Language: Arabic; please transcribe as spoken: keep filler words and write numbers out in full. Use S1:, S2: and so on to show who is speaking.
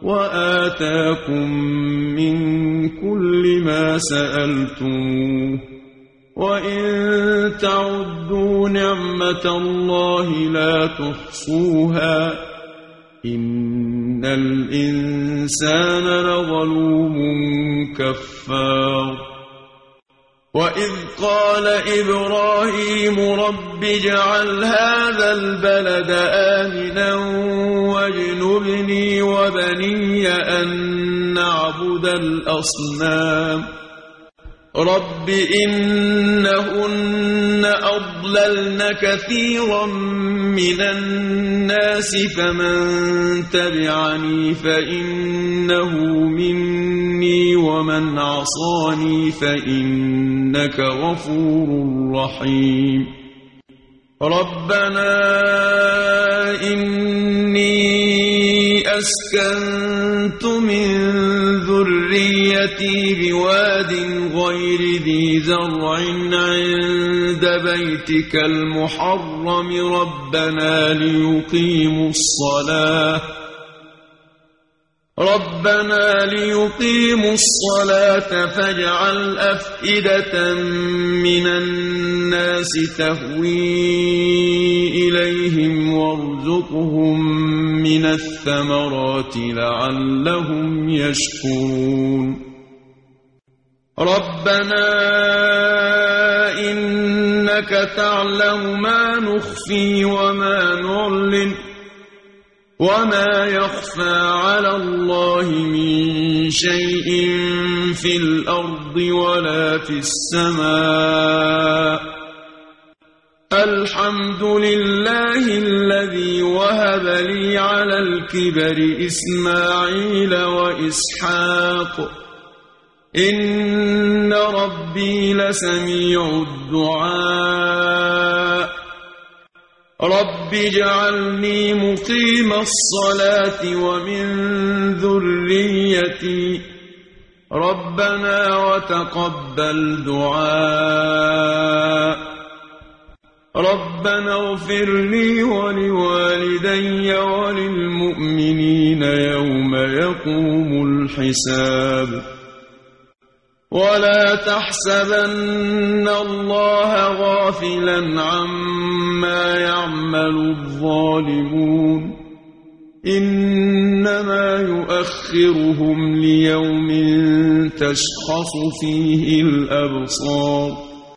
S1: وآتاكم من كل ما سألتموه وإن تعدوا نعمة الله لا تحصوها إن الإنسان لظلوم كفار وإذ قال إبراهيم رب اجعل هذا البلد آمنا واجنبني وبني أن نعبد الأصنام رب إنهن أضللن كثيرا من الناس فمن تبعني فإنه مني ومن عصاني فإنك غفور رحيم ربنا إني أسكنت من ذريتي بواد غير ذي زرع عند بيتك المحرم ربنا ليقيموا الصلاة ربنا ليقيموا الصلاة فاجعل أفئدة من الناس تهوي إليهم وارزقهم من الثمرات لعلهم يشكرون ربنا إنك تعلم ما نخفي وما نعلن وما يخفى على الله من شيء في الأرض ولا في السماء الحمد لله الذي وهب لي على الكبر إسماعيل وإسحاق إن ربي لسميع الدعاء رب اجعلني مقيم الصلاة ومن ذريتي ربنا وتقبل دعاء ربنا اغفر لي ولوالدي وللمؤمنين يوم يقوم الحساب ولا تحسبن الله غافلا عما يعمل الظالمون إنما يؤخرهم ليوم تشخص فيه الأبصار